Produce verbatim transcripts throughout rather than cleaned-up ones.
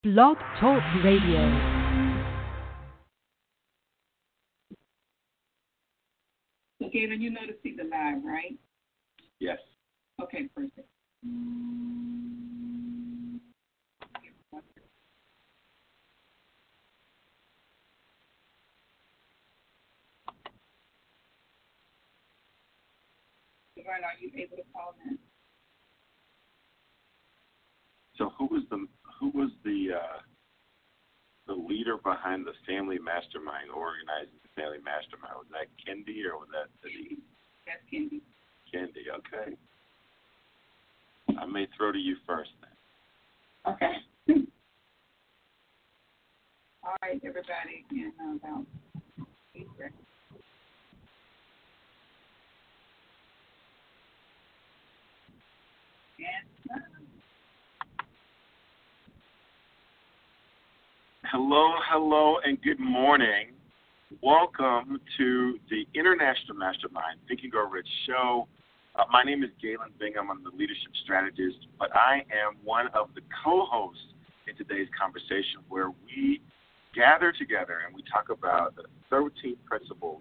Blog Talk Radio. So, Galen, you know to see the live, right? Yes. Okay, perfect. Are you able to call in? So, who was the who was the uh, the leader behind the Family Mastermind, organizing the Family Mastermind? Was that Kendi or was that Denise? That's Kendi. Kendi, okay. I may throw to you first then. Okay. All right, everybody. Again, about eight seconds. Hello, hello, and good morning. Welcome to the International Mastermind Think and Grow Rich show. Uh, my name is Galen Bingham. I'm the leadership strategist, but I am one of the co-hosts in today's conversation where we gather together and we talk about the thirteen principles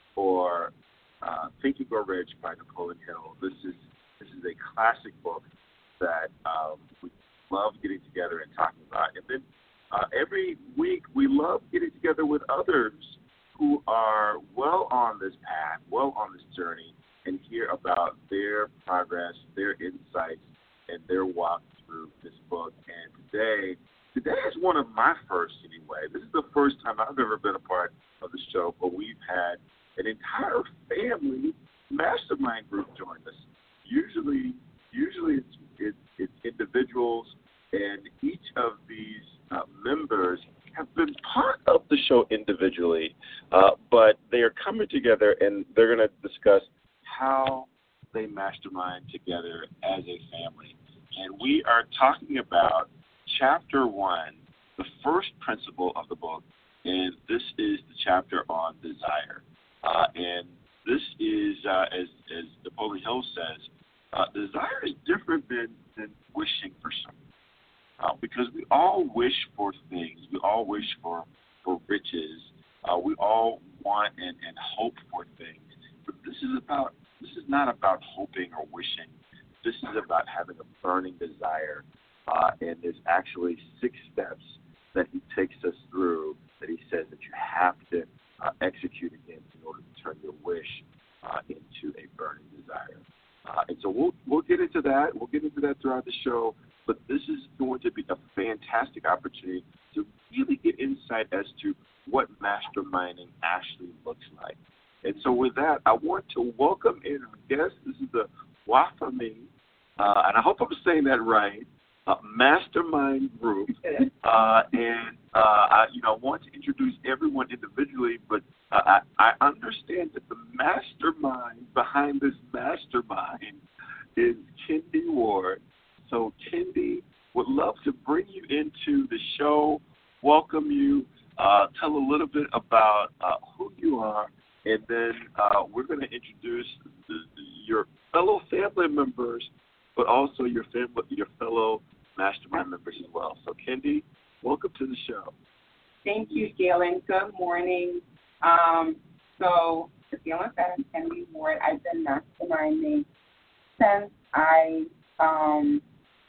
for uh, Think and Grow Rich by Napoleon Hill. This is this is a classic book that um, we love getting together and talking about. And then uh, every week we love getting together with others who are well on this path, well on this journey, and hear about their progress, their insights, and their walk through this book. And today, today is one of my first anyway. This is the first time I've ever been a part of the show, but we've had an entire family mastermind group join us. Usually, usually it's, it's, it's individuals, and each of these uh, members have been part of the show individually, uh, but they are coming together and they're going to discuss how they mastermind together as a family. And we are talking about chapter one, the first principle of the book, and this is the chapter on desire. Uh, and this is, uh, as, as Napoleon Hill says, uh, desire is different than, than wishing for something. Uh, because we all wish for things. We all wish for, for riches. Uh, we all want and, and hope for things. But this is about this is not about hoping or wishing. This is about having a burning desire. Uh, and there's actually six steps that he takes us through that he says that you have to uh, execute against in order to turn your wish uh, into a burning desire. Uh, and so we'll we'll get into that. We'll get into that throughout the show. But this is going to be a fantastic opportunity to really get insight as to what masterminding actually looks like. And so with that, I want to welcome in our guest. This is the Wafami, uh, and I hope I'm saying that right, uh, mastermind group. Uh, and, uh, I, you know, I want to introduce everyone individually, but uh, I, I understand that the mastermind behind this mastermind is Kendi Ward. So, Kendi, would love to bring you into the show, welcome you, uh, tell a little bit about uh, who you are, and then uh, we're going to introduce the, the, your fellow family members, but also your family, your fellow mastermind members as well. So, Kendi, welcome to the show. Thank you, Galen. Good morning. Um, so, as Galen said, I'm Kendi Ward. I've been masterminding since I um,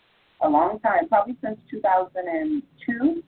a long time, probably since two thousand two.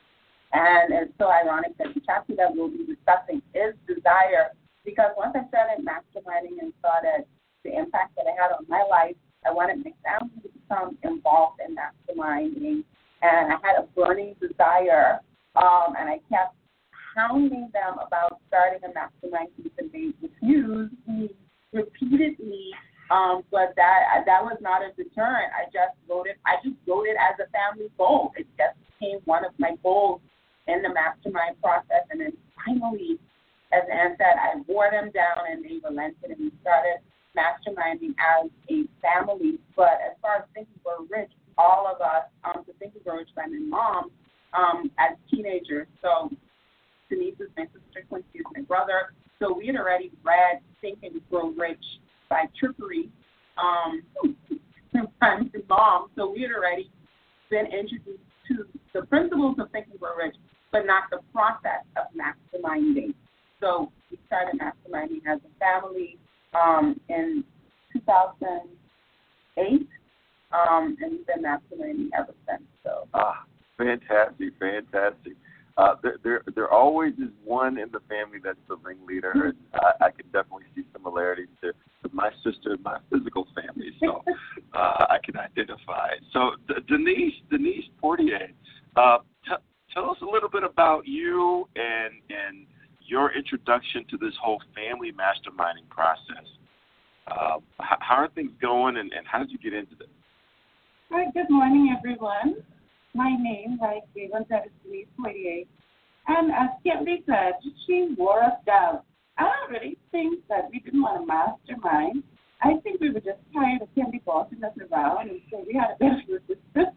And it's so ironic that the chapter that we'll be discussing is desire, because once I started masterminding and saw that the impact that it had on my life, I wanted my family to become involved in masterminding. And I had a burning desire, um, and I kept hounding them about starting a mastermind group, and they refused me repeatedly. Um, but that that was not a deterrent. I just wrote it. I just wrote it as a family goal. It just became one of my goals in the mastermind process. And then finally, as Ann said, I wore them down, and they relented, and we started masterminding as a family. But as far as Think and Grow Rich, all of us, um, to Think and Grow Rich by my mom, um, as teenagers. So Denise is my sister, Quincy is my brother. So we had already read Think and Grow Rich by Trickery, um, by my mom. So we had already been introduced to the principles of Think and Grow Rich, but not the process of masterminding. So we started masterminding as a family um, in two thousand eight, um, and we've been masterminding ever since. So. Ah, fantastic, fantastic. Uh, there, there, there always is one in the family that's the ringleader, and I, I can definitely see similarities to, to my sister and my physical family, so uh, I can identify. So, D- Denise, Denise Portier, uh, t- tell us a little bit about you and and your introduction to this whole family masterminding process. Uh, how, how are things going, and, and how did you get into this? All right, good morning, everyone. My name, like Galen said, is Denise Poitier. And as Kimberly said, she wore us down. I don't really think that we didn't want to mastermind. I think we were just tired of Kimberly bossing us around, and so we had a better resistance.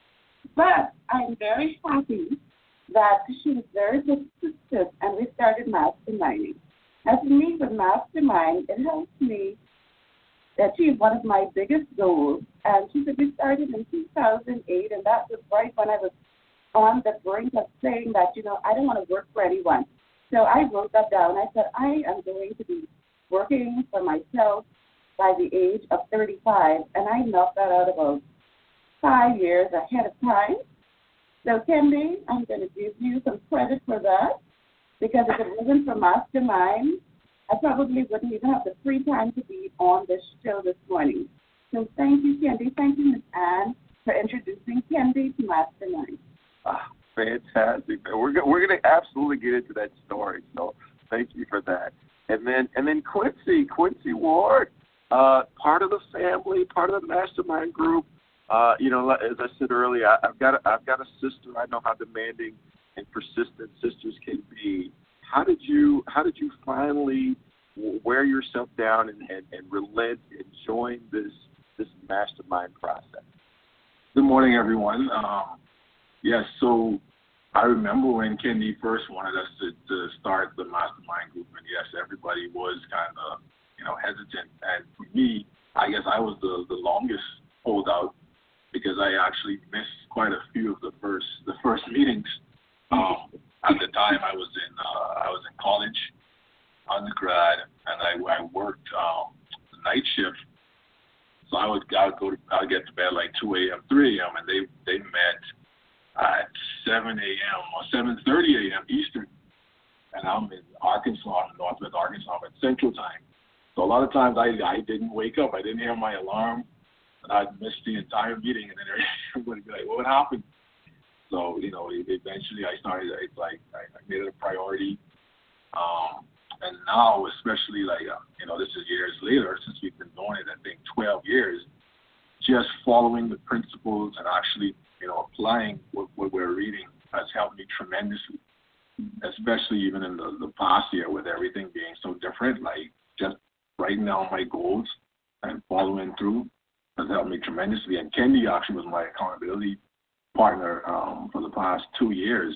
But I'm very happy that she was very persistent, and we started masterminding. As for me, with mastermind, it helps me achieve one of my biggest goals. And she said we started in two thousand eight, and that was right when I was on the brink of saying that, you know, I don't want to work for anyone. So I wrote that down. I said I am going to be working for myself by the age of thirty-five, and I knocked that out about five years ahead of time. So, Kendi, I'm going to give you some credit for that, because if it wasn't for Mastermind, I probably wouldn't even have the free time to be on this show this morning. So thank you, Kendi. Thank you, Miz Ann, for introducing Kendi to Mastermind. Ah, fantastic. We're go- we're going to absolutely get into that story. So thank you for that. And then and then Quincy Quincy Ward, uh, part of the family, part of the mastermind group. Uh, you know, as I said earlier, I, I've got a, I've got a sister. I know how demanding and persistent sisters can be. How did you How did you finally wear yourself down and, and, and relent and join this this mastermind process? Good morning, everyone. Um, yes, so I remember when Kendi first wanted us to, to start the mastermind group, and yes, everybody was kind of, you know, hesitant. And for me, I guess I was the, the longest holdout, because I actually missed quite a few of the first the first meetings. Um, at the time, I was in uh, I was in college, undergrad, and I, I worked um, the night shift. So I would I would go to I would get to bed like two a.m., three a.m., and they they met at seven a.m. or seven thirty a.m. Eastern, and I'm in Arkansas, Northwest Arkansas, at Central Time. So a lot of times I I didn't wake up, I didn't hear my alarm, and I'd miss the entire meeting, and then everybody would be like, "What happened?" So you know, eventually I started. It's like I, I made it a priority, um, and now especially like uh, you know, this is years later since we've been doing it. I think twelve years. Just following the principles and actually, you know, applying what, what we're reading has helped me tremendously, especially even in the, the past year with everything being so different. Like just writing down my goals and following through has helped me tremendously. And Kendi actually was my accountability partner um, for the past two years.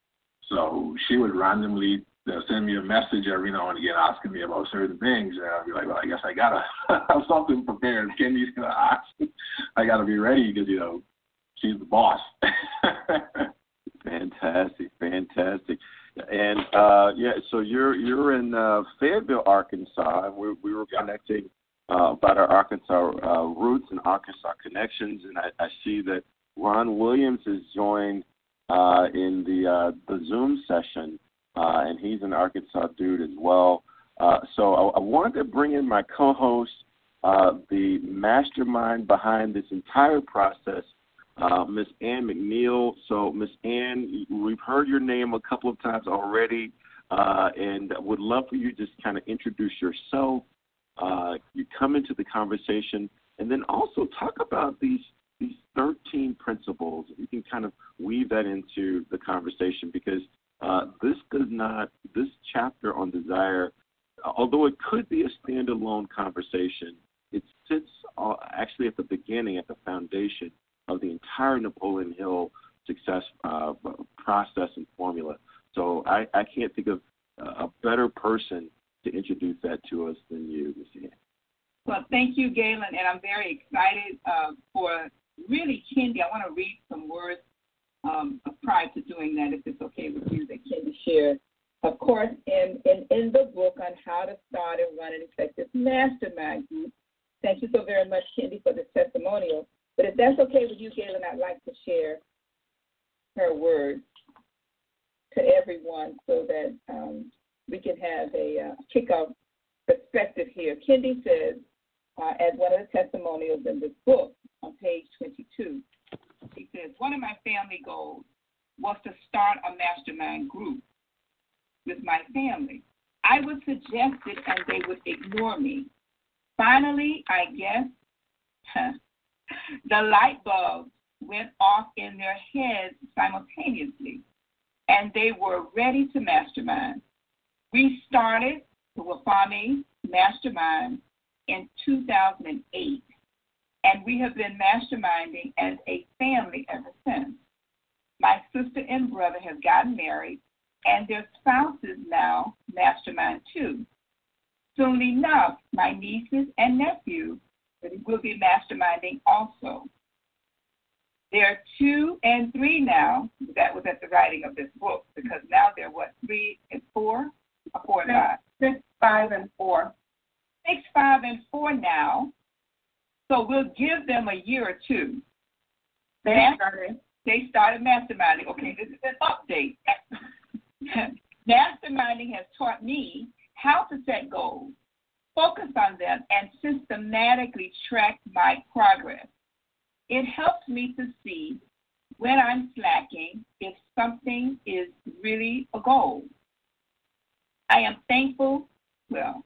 So she would randomly uh, send me a message every now and again asking me about certain things, and I'd be like, well, I guess I gotta have something prepared. Kendi's gonna ask. I gotta be ready because, you know, she's the boss. Fantastic, fantastic. And uh, yeah, so you're you're in uh, Fayetteville, Arkansas, and we we were connecting uh, about our Arkansas uh, roots and Arkansas connections, and I, I see that Ron Williams has joined uh, in the uh, the Zoom session, uh, and he's an Arkansas dude as well. Uh, so I, I wanted to bring in my co-host, uh, the mastermind behind this entire process, uh, Miss Ann McNeil. So Miss Ann, we've heard your name a couple of times already, uh, and would love for you to just kind of introduce yourself. Uh, you come into the conversation, and then also talk about these these thirteen principles. You can kind of weave that into the conversation, because uh, this does not, this chapter on desire, although it could be a standalone conversation, it sits uh, actually at the beginning, at the foundation of the entire Napoleon Hill success uh, process and formula. So I, I can't think of a better person to introduce that to us than you, Miz Ann. Well, thank you, Galen, and I'm very excited uh, for really Kendi. I want to read some words um, prior to doing that, if it's okay with you, that Kendi share, of course, in, in, in the book on how to start and run an effective mastermind group. Thank you so very much, Kendi, for this testimonial. But if that's okay with you, Galen, I'd like to share her words to everyone so that um, we can have a uh, kickoff perspective here. Kendi says, uh, as one of the testimonials in this book on page twenty-two, he says, one of my family goals was to start a mastermind group with my family. I would suggest it and they would ignore me. Finally, I guess, the light bulbs went off in their heads simultaneously, and they were ready to mastermind. We started the Wafami Mastermind in two thousand eight, and we have been masterminding as a family ever since. My sister and brother have gotten married, and their spouses now mastermind too. Soon enough, my nieces and nephews will be masterminding also. They're two and three now. That was at the writing of this book, because now they're what, three and four? Or four and five? Six, five, and four. Six, five, and four now. So we'll give them a year or two. They started. They started masterminding. Okay, this is an update. Masterminding has taught me how to set goals, focus on them, and systematically track my progress. It helps me to see when I'm slacking, if something is really a goal. I am thankful, well,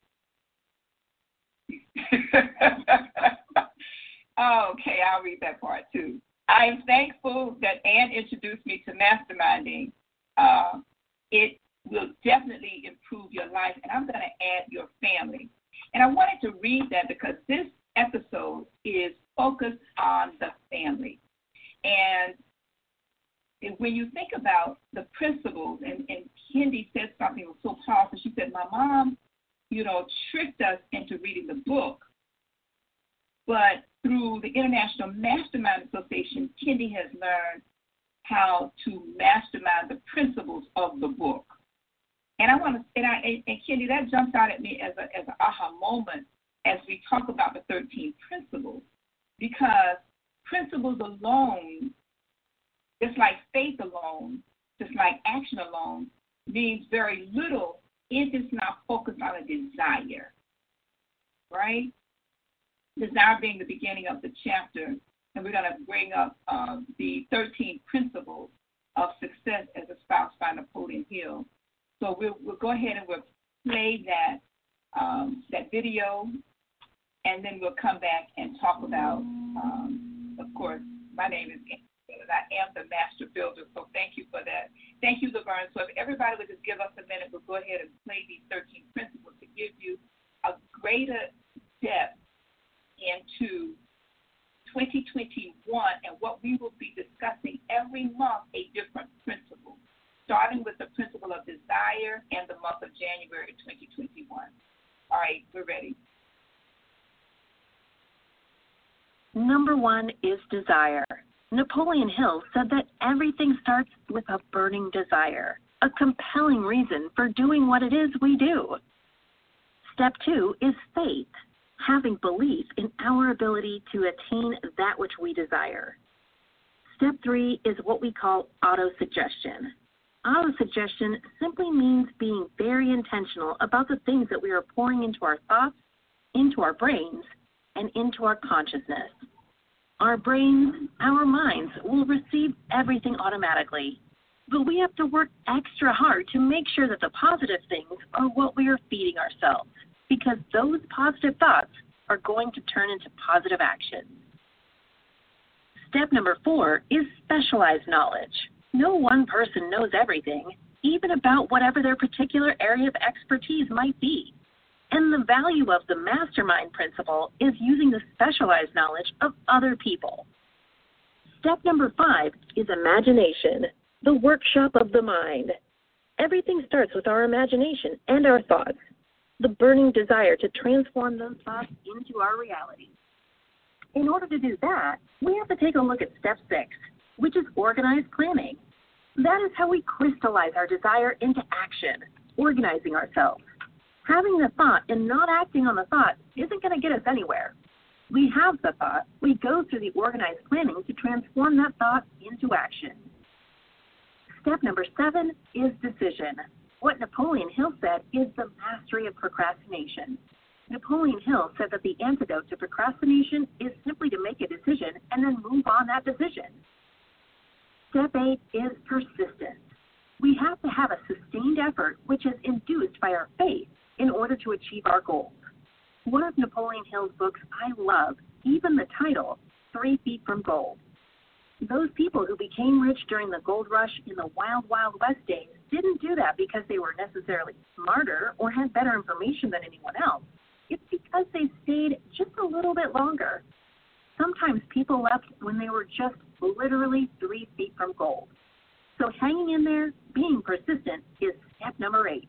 okay, I'll read that part too. I am thankful that Ann introduced me to masterminding. Uh, it will definitely improve your life, and I'm going to add your family. And I wanted to read that because this episode is focused on the family. And when you think about the principles, and, and Kendi said something that was so powerful. She said, my mom, you know, tricked us into reading the book. But through the International Mastermind Association, Kendi has learned how to mastermind the principles of the book. And I want to, and, I, and, and Kendi, that jumps out at me as a as an aha moment as we talk about the thirteen principles, because principles alone, just like faith alone, just like action alone, means very little if it's not focused on a desire, right? Desire being the beginning of the chapter, and we're going to bring up uh, the thirteen principles of success as a spouse by Napoleon Hill. So we'll, we'll go ahead and we'll play that um, that video, and then we'll come back and talk about, um, of course, my name is Angela, and I am the master builder, so thank you for that. Thank you, Laverne. So if everybody would just give us a minute, we'll go ahead and play these thirteen principles to give you a greater depth into twenty twenty-one and what we will be discussing every month, a different principle, starting with the principle of desire and the month of January twenty twenty-one. All right, we're ready. Number one is desire. Napoleon Hill said that everything starts with a burning desire, a compelling reason for doing what it is we do. Step two is faith, having belief in our ability to attain that which we desire. Step three is what we call autosuggestion. Autosuggestion simply means being very intentional about the things that we are pouring into our thoughts, into our brains, and into our consciousness. Our brains, our minds will receive everything automatically, but we have to work extra hard to make sure that the positive things are what we are feeding ourselves, because those positive thoughts are going to turn into positive actions. Step number four is specialized knowledge. No one person knows everything, even about whatever their particular area of expertise might be. And the value of the mastermind principle is using the specialized knowledge of other people. Step number five is imagination, the workshop of the mind. Everything starts with our imagination and our thoughts, the burning desire to transform those thoughts into our reality. In order to do that, we have to take a look at step six, which is organized planning. That is how we crystallize our desire into action, organizing ourselves. Having the thought and not acting on the thought isn't going to get us anywhere. We have the thought. We go through the organized planning to transform that thought into action. Step number seven is decision. What Napoleon Hill said is the mastery of procrastination. Napoleon Hill said that the antidote to procrastination is simply to make a decision and then move on that decision. Step eight is persistence. We have to have a sustained effort which is induced by our faith in order to achieve our goals. One of Napoleon Hill's books I love, even the title, Three Feet from Gold. Those people who became rich during the gold rush in the wild, wild west days didn't do that because they were necessarily smarter or had better information than anyone else. It's because they stayed just a little bit longer. Sometimes people left when they were just literally three feet from gold. So hanging in there, being persistent, is step number eight.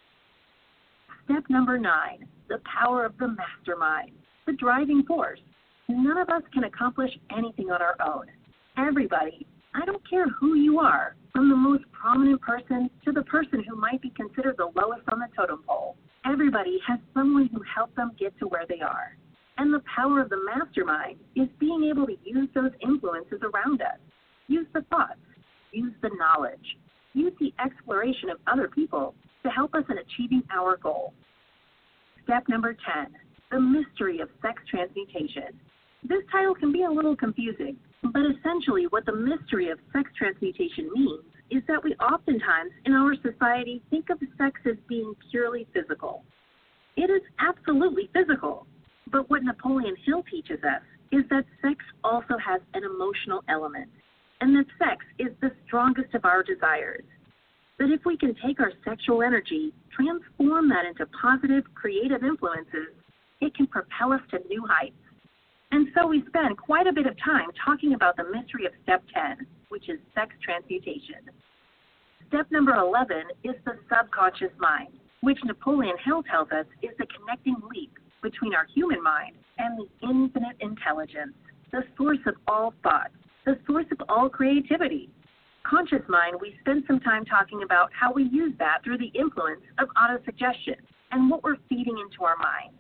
Step number nine, the power of the mastermind, the driving force. None of us can accomplish anything on our own. Everybody, I don't care who you are, from the most prominent person to the person who might be considered the lowest on the totem pole, everybody has someone who helped them get to where they are. And the power of the mastermind is being able to use those influences around us. Use the thoughts, use the knowledge, use the exploration of other people to help us in achieving our goal. Step number ten, the mystery of sex transmutation. This title can be a little confusing, but essentially what the mystery of sex transmutation means is that we oftentimes in our society think of sex as being purely physical. It is absolutely physical, but what Napoleon Hill teaches us is that sex also has an emotional element, and that sex is the strongest of our desires. That if we can take our sexual energy, transform that into positive, creative influences, it can propel us to new heights. And so we spend quite a bit of time talking about the mystery of step ten, which is sex transmutation. Step number eleven is the subconscious mind, which Napoleon Hill tells us is the connecting link between our human mind and the infinite intelligence, the source of all thought, the source of all creativity. Conscious mind, we spend some time talking about how we use that through the influence of autosuggestion and what we're feeding into our mind.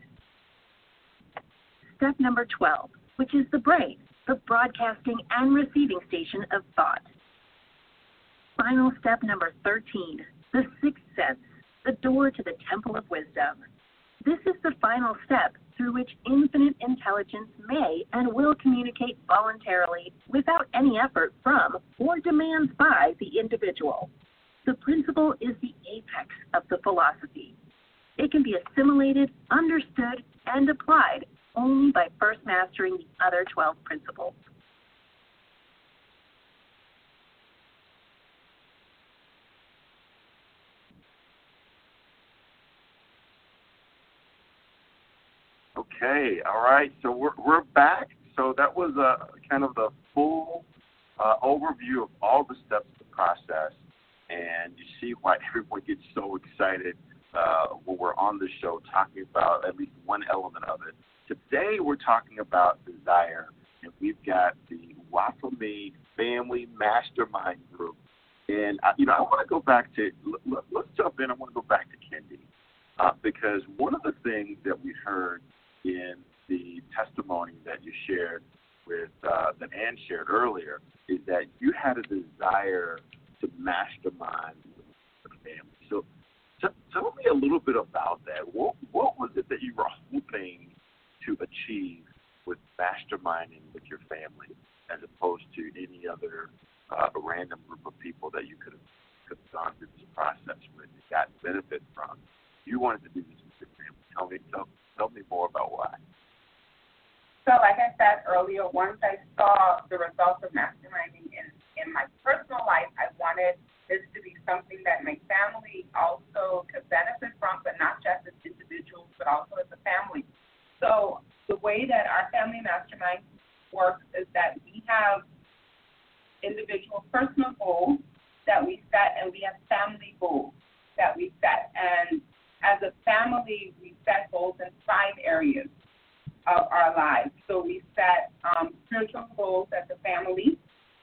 Step number twelve, which is the brain, the broadcasting and receiving station of thought. Final step number thirteen, the sixth sense, the door to the temple of wisdom. This is the final step through which infinite intelligence may and will communicate voluntarily without any effort from or demands by the individual. The principle is the apex of the philosophy. It can be assimilated, understood, and applied only by first mastering the other twelve principles. Okay, all right. So we're we're back. So that was a kind of the full uh, overview of all the steps of the process, and you see why everyone gets so excited uh, when we're on the show talking about at least one element of it. Today we're talking about desire, and we've got the Wafame Family Mastermind Group. And uh, you know, I want to go back to let, let's jump in. I want to go back to Kendi uh, because one of the things that we heard in the testimony that you shared with uh, that Ann shared earlier is that you had a desire to mastermind the family. So t- tell me a little bit about that. What what was it that you were hoping to achieve with masterminding with your family as opposed to any other uh, random group of people that you could have, could have gone through this process with and gotten benefit from? You wanted to do this with your family. Tell me, tell, tell me more about why. So like I said earlier, once I saw the results of masterminding in, in my personal life, I wanted this to be something that my family also could benefit from, but not just as individuals, but also as a family. So the way that our family mastermind works is that we have individual personal goals that we set, and we have family goals that we set. And as a family, we set goals in five areas of our lives. So we set um, spiritual goals as a family.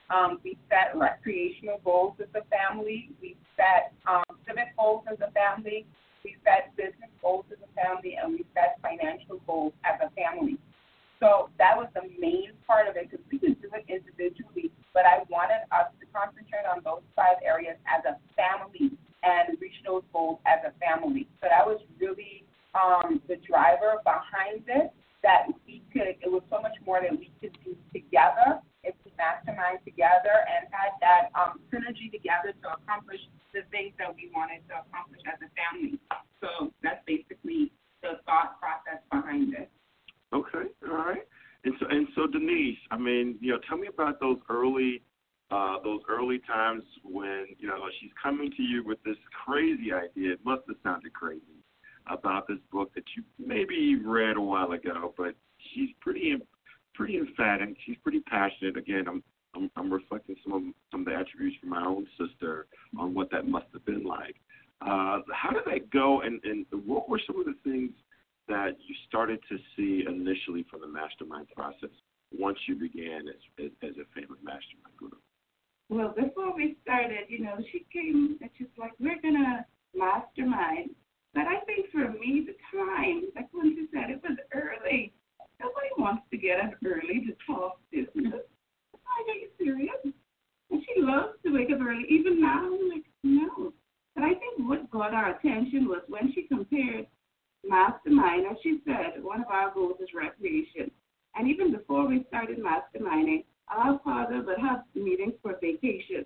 Um, we set recreational goals as a family. We set um, civic goals as a family. We set business goals as a family, and we set financial goals as a family. So that was the main part of it, because we can do it individually, but I wanted us to concentrate on those five areas as a family and reach those goals as a family. So that was really um, the driver behind it, that we could, it was so much more that we could do together if we mastermind together and had that um, synergy together to accomplish the things that we wanted to accomplish as a family. So that's basically the thought process behind it. Okay, all right. And so, and so, Denise, I mean, you know, tell me about those early, uh, those early times when, you know, she's coming to you with this crazy idea. It must have sounded crazy about this book that you maybe read a while ago, but she's pretty, pretty emphatic. She's pretty passionate. Again, I'm, I'm, I'm reflecting some of some of the attributes from my own sister on what that must have been like. Uh, how did that go, and, and what were some of the things that you started to see initially from the mastermind process once you began as, as, as a family mastermind group? Well, before we started, you know, she came and she's like, we're going to mastermind. But I think for me, the time, like when she said, it was early. Nobody wants to get up early to talk business. Are you serious? And she loves to wake up early. Even now, I'm like, no. But I think what got our attention was when she compared mastermind, as she said, one of our goals is recreation. And even before we started masterminding, our father would have meetings for vacation.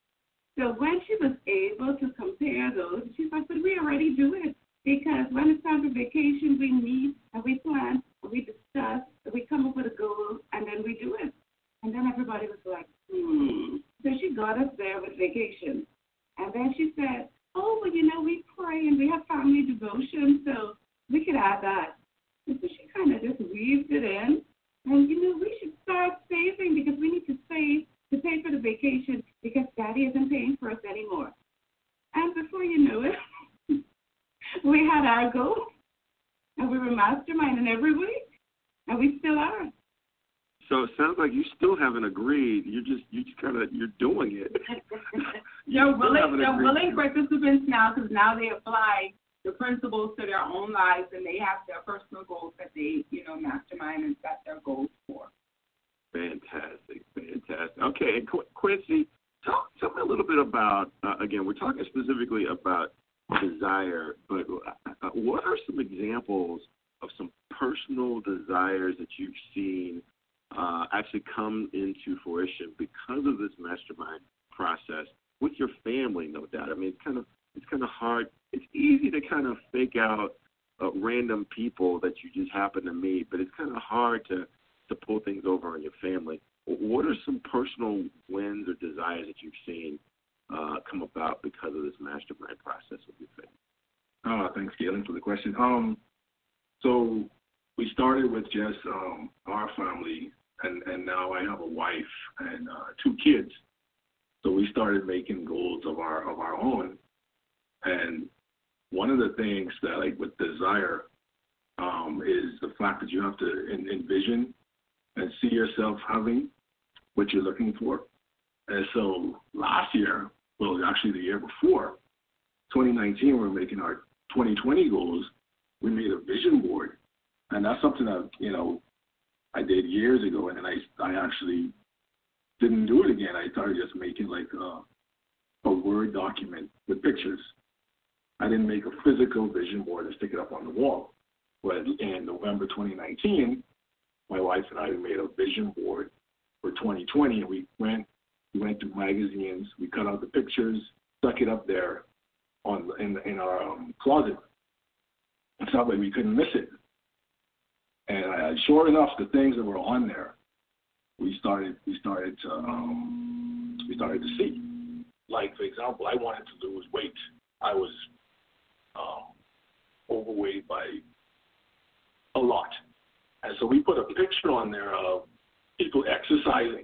So when she was able to compare those, she's like, but we already do it. Because when it's time for vacation, we meet and we plan, and we discuss, and we come up with a goal, and then we do it. And then everybody was like, hmm. So she got us there with vacation. And then she said, oh, well, you know, we pray and we have family devotion, so we could add that. And so she kind of just weaved it in. And, you know, we should start saving because we need to save to pay for the vacation because Daddy isn't paying for us anymore. And before you know it, we had our goal, and we were masterminding every week, and we still are. So it sounds like you still haven't agreed. You just you just kind of you're doing it. They're willing, they're willing participants now because now they apply the principles to their own lives and they have their personal goals that they you know mastermind and set their goals for. Fantastic, fantastic. Okay, and Qu- Quincy, tell tell me a little bit about uh, again. We're talking specifically about desire, but uh, what are some examples of some personal desires that you've seen Uh, actually come into fruition because of this mastermind process with your family, no doubt. I mean, it's kind of it's kind of hard. It's easy to kind of fake out uh, random people that you just happen to meet, but it's kind of hard to, to pull things over on your family. What are some personal wins or desires that you've seen uh, come about because of this mastermind process with your family? Uh, thanks, Galen, for the question. Um, so we started with just um, our family. And, and now I have a wife and uh, two kids. So we started making goals of our of our own. And one of the things that, like with desire, um, is the fact that you have to envision and see yourself having what you're looking for. And so last year, well, actually the year before, twenty nineteen, we were making our twenty twenty goals. We made a vision board, and that's something that you know. I did years ago, and then I, I actually didn't do it again. I started just making like a, a Word document with pictures. I didn't make a physical vision board and stick it up on the wall. But in November twenty nineteen, my wife and I made a vision board for twenty twenty, and we went we went through magazines. We cut out the pictures, stuck it up there on in in our um, closet. It's not like we couldn't miss it. And uh, sure enough, the things that were on there, we started we started to um, we started to see. Like for example, I wanted to lose weight. I was um, overweight by a lot, and so we put a picture on there of people exercising.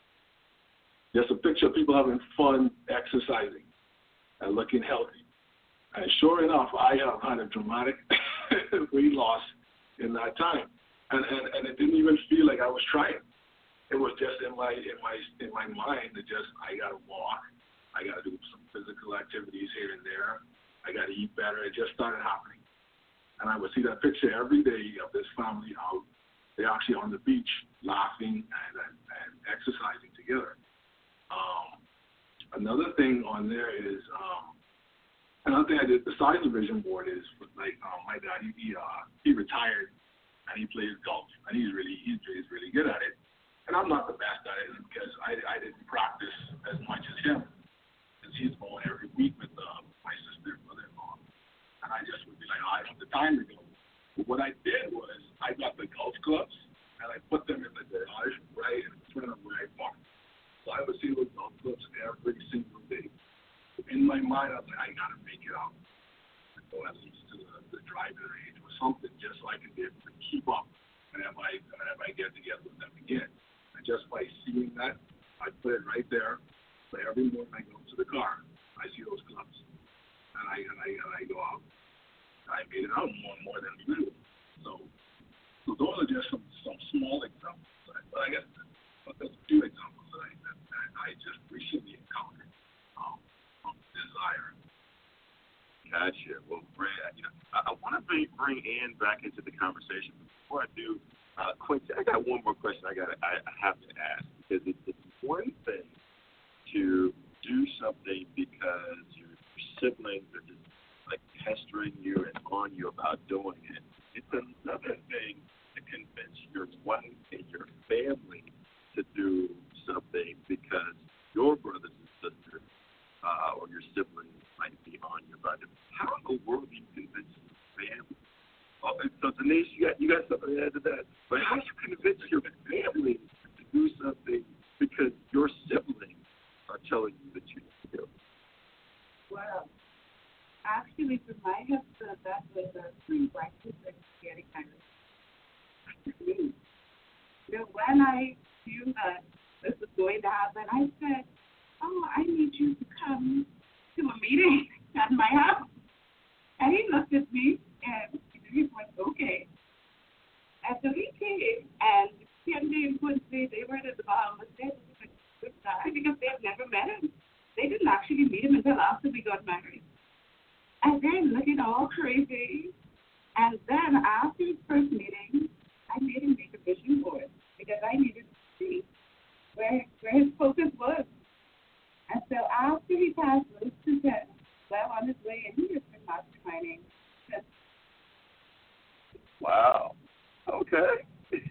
Just a picture of people having fun exercising and looking healthy. And sure enough, I have had a dramatic weight loss in that time. And, and and it didn't even feel like I was trying. it was just in my in my in my mind that just I gotta walk, I gotta do some physical activities here and there, I gotta eat better. It just started happening, and I would see that picture every day of this family out. They're actually on the beach laughing and and, and exercising together. Um, another thing on there is um, another thing I did besides the vision board is like um, my dad he he, uh, he retired and he plays golf and he's really he's, he's really good at it. And I'm not the best at it because I, I didn't practice as much as him, because he's going every week with uh, my sister and mother-in-law. And I just would be like, oh, I don't have the time to go. But what I did was I got the golf clubs and I put them in the garage right in front of where I parked. So I would see those golf clubs every single day. In my mind, I was like, I got to make it out. Go at least to the, the driving range or something just so I can be able to keep up whenever I, whenever I get together with them again. Just by seeing that, I put it right there. So every morning I go to the car, I see those clubs, and I and I and I go out. I made it out more more than usual. So, so those are just some, some small examples. But I guess but there's a few examples that I that, that I just recently encountered um, from desire. Gotcha. Well, Ray, you know, I, I want to bring bring Ann back into the conversation. But before I do. Uh, Quincy, I got one more question I got I, I have to ask, because it's, it's one thing to do something because your siblings are just like pestering you and on you about doing it. It's another thing to convince your wife and your family to do something because your brothers and sisters uh, or your siblings might be on you about it. How in the world do you convince your family? Oh, so Denise, you got you got something to add to that. But how do you convince your family to do something because your siblings are telling you that you need to do it? Well, actually, for my husband, that was a prerequisite to getting married. You know, when I knew that this was going to happen, I said, "Oh, I need you to come to a meeting at my house." And he looked at me and he went, "Okay." And so he came, and Candy and Quincy, they were at the bottom of the stairs because they had never met him. They didn't actually meet him until after we got married. And then looking all crazy. And then after his first meeting, I made him make a vision board because I needed to see where where his focus was. And so after he passed those two tests, well on his way, and he has been masterminding. Wow. Okay.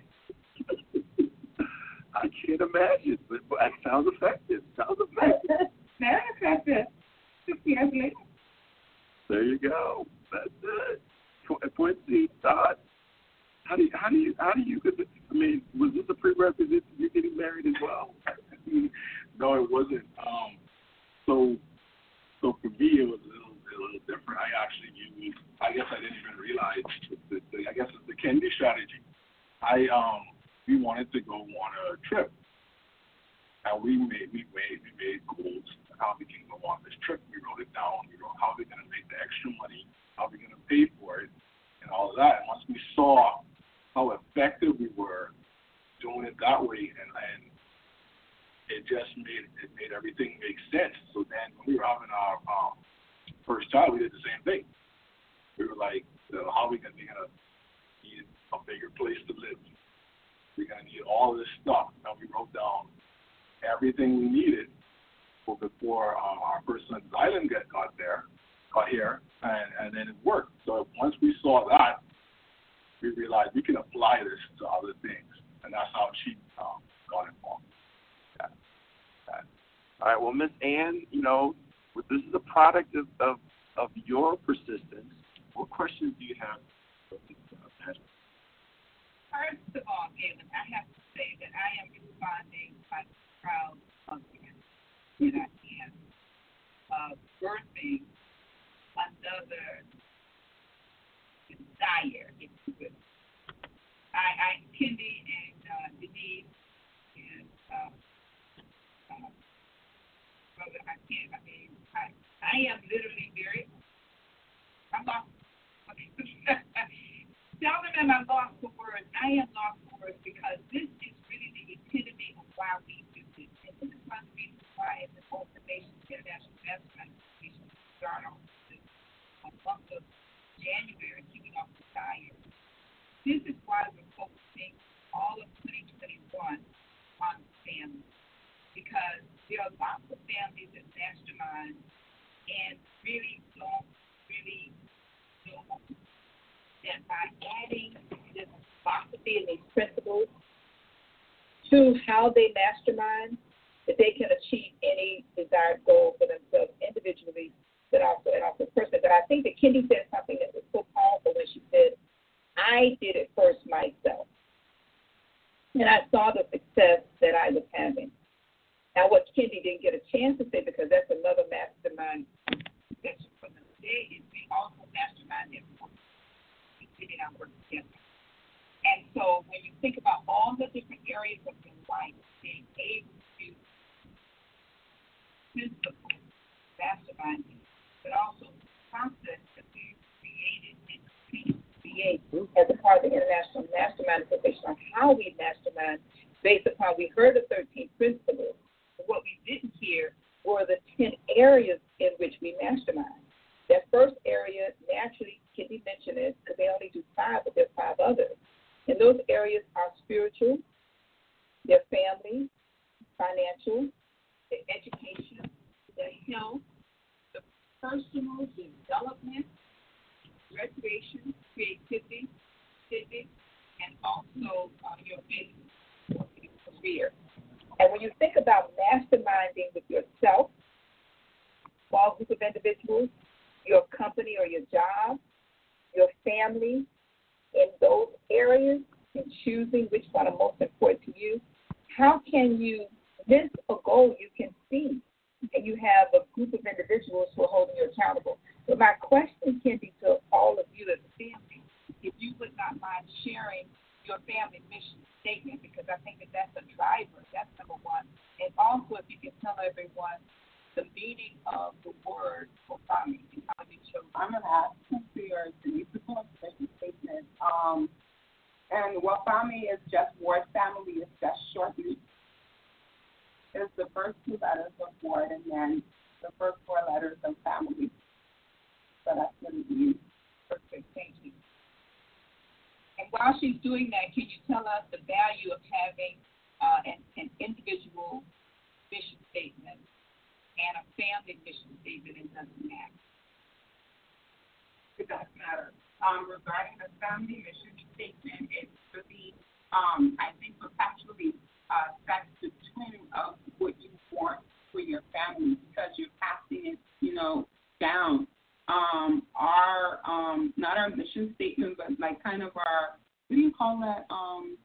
I can't imagine, but that sounds effective. Sounds effective. Very effective. Six years later. There you go. That's it. Quincy, Todd, how do you, how do you, how do you, I mean, was this a prerequisite to you getting married as well? No, it wasn't. Um, so, so for me, it was a little, a little different. I actually used, I guess I didn't even realize, the, the, I guess it's the Kendi strategy. I, um, we wanted to go on a trip, and we made, we made, we made goals on how we can go on this trip. We wrote it down. We wrote how we're going to make the extra money, how we're going to pay for it, and all of that. And once we saw how effective we were doing it that way, and, and it just made it made everything make sense. So then when we were having our um, first child, we did the same thing. We were like, so how are we going to need a bigger place to live? We're going to need all this stuff. And we wrote down everything we needed for before um, our first son's island got, got there, got here, and, and then it worked. So once we saw that, we realized we can apply this to other things. And that's how she um, got involved. Yeah. Yeah. All right. Well, Miss Ann, you know, this is a product of, of, of your persistence. What questions do you have? First of all, Galen, I have to say that I am responding by proud of you that I am uh, birthing another desire, if you will. I, I, Kendi and uh, Denise and uh, uh, brother, I can't, I mean, I, I am literally very, I'm lost. Tell them that I'm lost for words. I am lost for words because this is really the epitome start off the month of January, kicking off Desire. This is why we're focusing all of twenty twenty-one on family, because there are lots of families that mastermind and really don't really know that by adding this philosophy and these principles to how they mastermind, that they can achieve any desired goal for themselves individually, but also and also personally. But I think that Kendi said something that was so powerful when she said, I did it first myself. And I saw the success that I was having. Now, what Kendi didn't get a chance to say, because that's another mastermind session for another day, is we also mastermind them. We did our work together. And so when you think about all the different areas of your life, being able to principle masterminding, but also the process that we created and create as a part of the International Mastermind Association on how we mastermind based upon, we heard the thirteen principles. But what we didn't hear were the ten areas in which we mastermind. That first area, naturally, Kendi mentioned it, because they only do five, but there are five others. And those areas are spiritual, their family, financial, their education, their health, the personal development, recreation, creativity, civics, and also uh, your business or your career. And when you think about masterminding with yourself, small group of individuals, your company or your job, your family, in those areas and choosing which one are most important to you, how can you miss a goal you can see and you have a group of individuals who are holding you accountable? So my question can be to all of you as a family, if you would not mind sharing your family mission statement, because I think that that's a driver. That's number one. And also if you can tell everyone the meaning of the word for family and how you chose. I'm going to ask Cynthia to use the mission statement. Um, and what family is just word family is just shortly. It's the first two letters of word and then the first four letters of family. So that's what it means. Perfect. Thank you. And while she's doing that, can you tell us the value of having uh, an, an individual mission statement and a family mission statement? It doesn't matter. It does matter. Um, regarding the family mission statement, it's really, um, I think, perpetually uh, sets the tone of what you want for your family, because you're passing it, you know, down. Um, our, um, not our mission statement, but like kind of our, what do you call that? Um,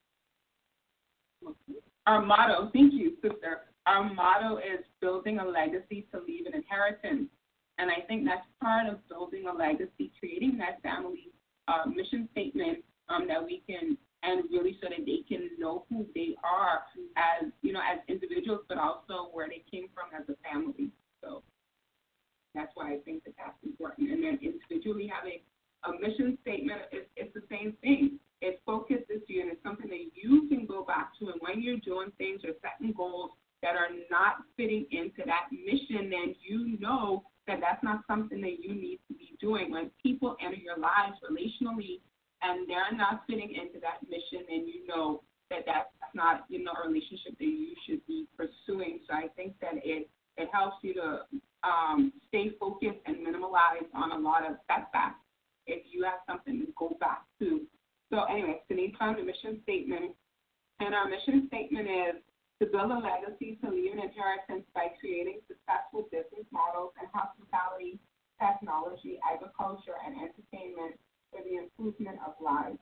our motto. Thank you, sister. Our motto is building a legacy to leave an inheritance. And I think that's part of building a legacy, creating that family uh, mission statement um, that we can, and really so that they can know who they are as, you know, as individuals, but also where they came from as a family. So that's why I think that that's important. And then individually having a mission statement is, is the same thing. It focuses you, and it's something that you can go back to. And when you're doing things or setting goals that are not fitting into that mission, then you know that that's not something that you need to be doing. When people enter your lives relationally and they're not fitting into that mission, then you know that that's not, you know, a relationship that you should be pursuing. So I think that it, it helps you to um, stay focused and minimalize on a lot of setbacks if you have something to go back to. So anyway, Denise found the mission statement, and our mission statement is to build a legacy to leave an inheritance by creating successful business models in hospitality, technology, agriculture, and entertainment for the improvement of lives.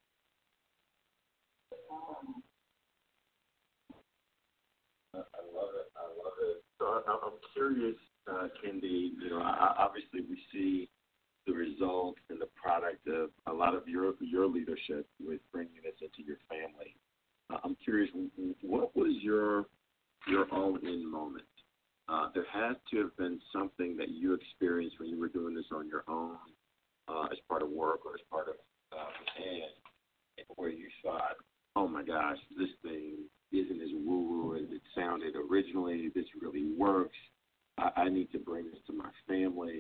Um, I love it. I love it. So I, I'm curious, uh, Kendi, you know, I, obviously we see the result and the product of a lot of your your leadership with bringing this into your family. Uh, I'm curious, what was your your all-in moment? Uh, there had to have been something that you experienced when you were doing this on your own, uh, as part of work or as part of uh, and where you thought, oh my gosh, this thing isn't as woo-woo as it sounded originally. This really works. I, I need to bring this to my family.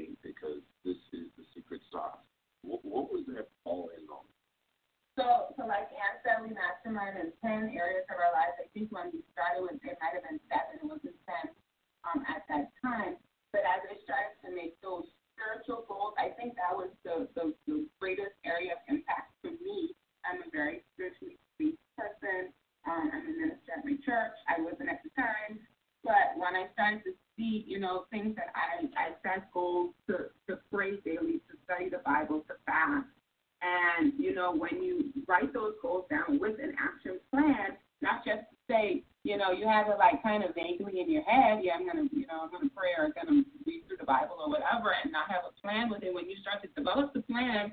you have it like kind of vaguely in your head, yeah, I'm gonna, you know, I'm gonna pray or I'm gonna read through the Bible or whatever, and not have a plan with it. When you start to develop the plan,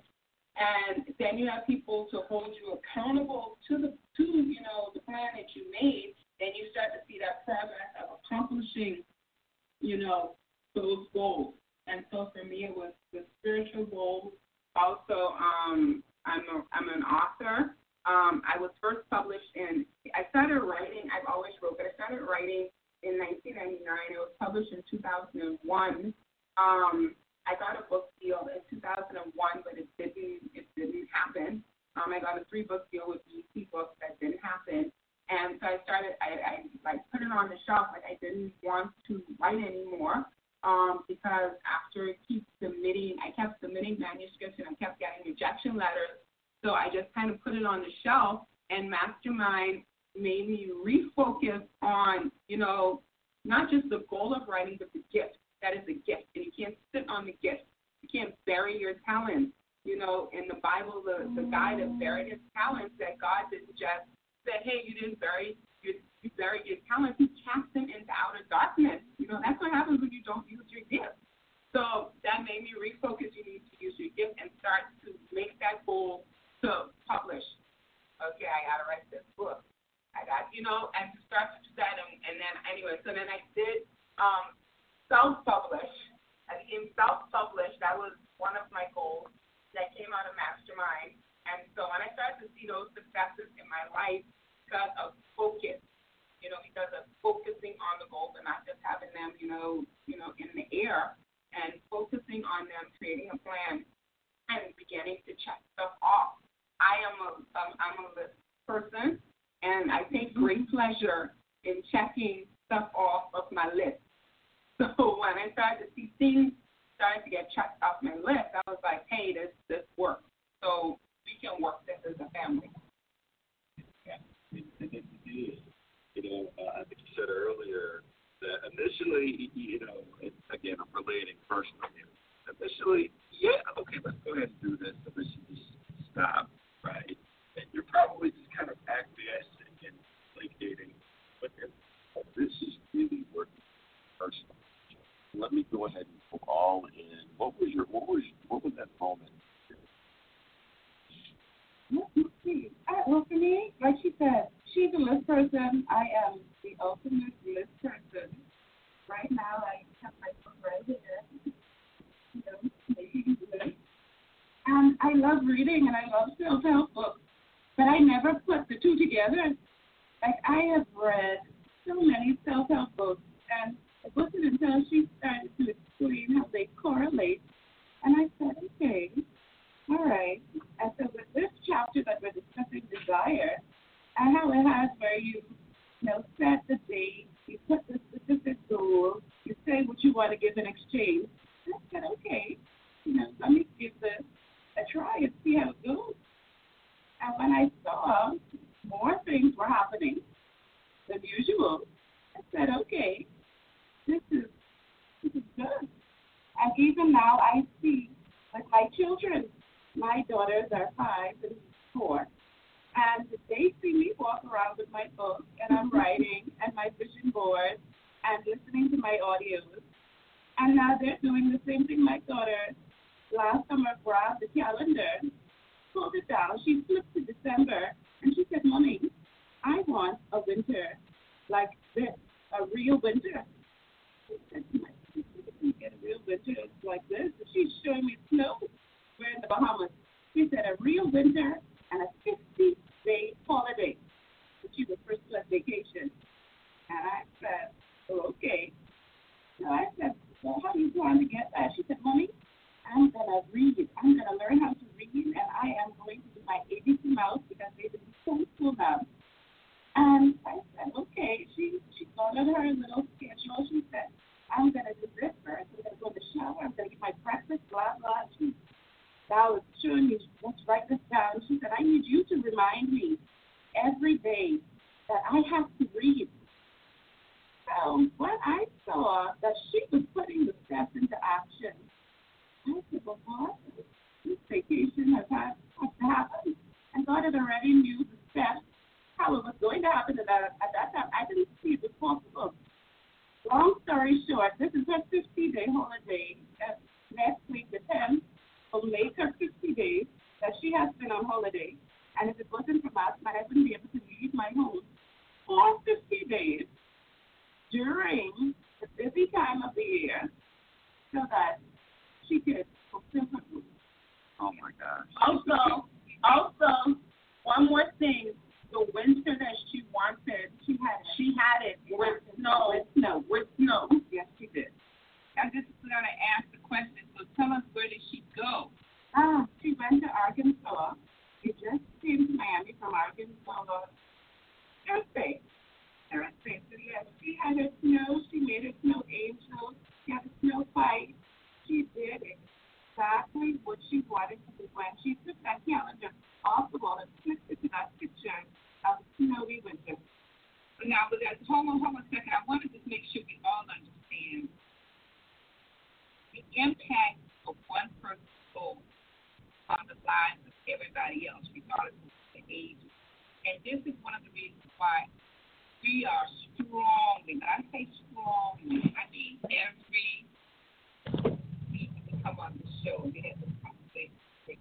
and then you have people to hold you accountable to the to you know the plan that you made, then you start to see that progress of accomplishing, you know, those goals. And so for me, it was the spiritual goals. Also, um, I'm a, I'm an author. Um, I was first published in, I started writing, I've always wrote, but I started writing in nineteen ninety-nine. It was published in two thousand one. Um, I got a book deal in two thousand one, but it didn't, it didn't happen. Um, I got a three-book deal with B C Books that didn't happen. And so I started, I, I like put it on the shelf, like I didn't want to write anymore. Um, because after I keep submitting, I kept submitting manuscripts and I kept getting rejection letters. So I just kind of put it on the shelf, and Mastermind made me refocus on, you know, not just the goal of writing, but the gift. That is a gift, and you can't sit on the gift. You can't bury your talents. You know, in the Bible, the, the guy that buried his talents, that God didn't just say, hey, you didn't bury your, you buried your talents. He cast them into outer darkness. You know, that's what happens when you don't use your gift. So that made me refocus. You need to use your gift and start to make that goal to publish. Okay, I got to write this book. I got, you know, and to start to do that. And, and then, anyway, so then I did um, self-publish. I became self-published. That was one of my goals that came out of Mastermind. And so when I started to see those successes in my life because of focus, you know, because of focusing on the goals and not just having them, you know, you know, in the air, and focusing on them, creating a plan, and beginning to check stuff off. I am a um, I'm a list person, and I take great pleasure in checking stuff off of my list. So when I started to see things starting to get checked off my list, I was like, hey, this this works. So we can work this as a family. Yeah, it, it, it is. You know, uh, I think you said earlier that initially, you know, it, again, I'm relating personally. Initially, yeah, okay, let's go ahead and do this. So this is just stop, right? And you're probably just kind of acquiescing and placating, but then, oh, this is really working personally. Let me go ahead and go all in. What was your, what was, what was that moment? Let me see. Uh, well, for me, like she said, she's a list person. I am the ultimate list person. Right now, I have my book right here. You know, making lists. And I love reading and I love self-help books, but I never put the two together. Like, I have read so many self-help books, and it wasn't until she started to explain how they correlate, and I said, okay, all right. And so with this chapter that we're discussing, desire, and how it has where you, you know, set the date, you put the specific goal, you say what you want to give in exchange. And I said, okay, you know, let me give this a try and see how it goes. And when I saw more things were happening than usual, I said, okay, this is this is good. And even now I see with my children, my daughters are five and four, and they see me walk around with my book, and I'm writing, and my vision board, and listening to my audios. And now they're doing the same thing. My daughter last summer grabbed the calendar, pulled it down. She flipped to December, and she said, Mommy, I want a winter like this, a real winter. I said, my sister, you get a real winter like this? And she's showing me snow. We're in the Bahamas. She said a real winter and a fifty-day holiday. So she was first class vacation. And I said, oh, okay. So I said, well, how do you plan to get that? She said, Mommy, I'm going to read. I'm going to learn how to read, and I am going to do my A B C mouse because they've been so cool now. And I said, okay. She she thought of her little schedule. She said, I'm going to do this first. I'm going to go in the shower. I'm going to get my breakfast, blah, blah. She, I was showing me, let's write this down. She said, I need you to remind me every day that I have to read. So when I saw that she was putting the steps into action, I said, well, God, this vacation has had to happen. And God had already knew the steps, how it was going to happen. And at that time, I didn't see the she has been on holiday. And if it wasn't for Mastermind, I wouldn't be able to leave my home for fifty days during the busy time of the year so that she could fulfill her goals. Oh, my gosh. Also, also, one more thing. The winter that she wanted, she had she had it with snow, with snow, with snow. Yes, she did. I'm just going to ask the question. So tell us, where did she go? Ah, she went to Arkansas. She just came to Miami from Arkansas. Thursday. Thursday. So yes, she had her snow. She made her snow angel. She had a snow fight. She did exactly what she wanted to do when she took that calendar off the wall and flipped it to that picture of snowy winter. So now, but that's, hold on, hold on a second. I want to just make sure we all understand the impact of one person's goal on the lives of everybody else, regardless of the age. And this is one of the reasons why we are strongly, when I say strongly, I mean every week we come on the show, we have this conversation.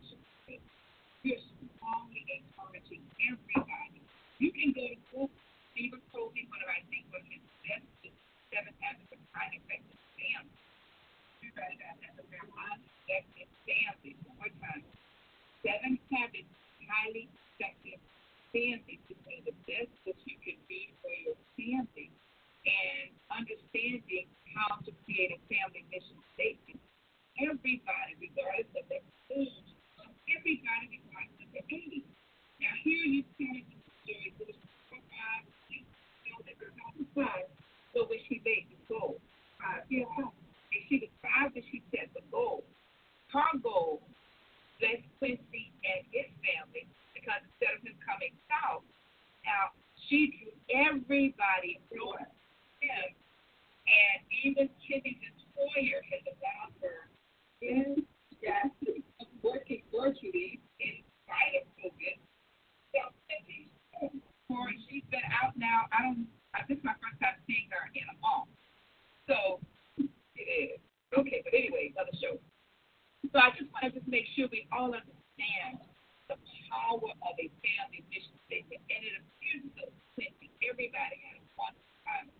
We are strongly encouraging everybody. You can go to Google, Stephen Covey, one of I think was his best seven habits of highly effective family. You guys got that, the highly effective family. One more time. Seven habits, highly effective family. To be the best that you can be for your family, and understanding how to create a family mission statement. Everybody, regardless of their age, everybody, regardless of their age. Now, here you tell the story. There was four, five, six, you know, that was on the side. So when she made the goal, five, yeah, and she was five, and she set the goal. Her goal, bless Quincy and his family, because instead of him coming south, now she drew everybody north him, and even Kennedy Toyer has allowed her in yes, working virtually in spite of COVID. So Cindy, for she's been out now. I don't. I, this is my first time seeing her in a month. So it is okay. But anyway, another show. So I just want to just make sure we all understand the power of a family mission statement, and it appears that everybody has one time.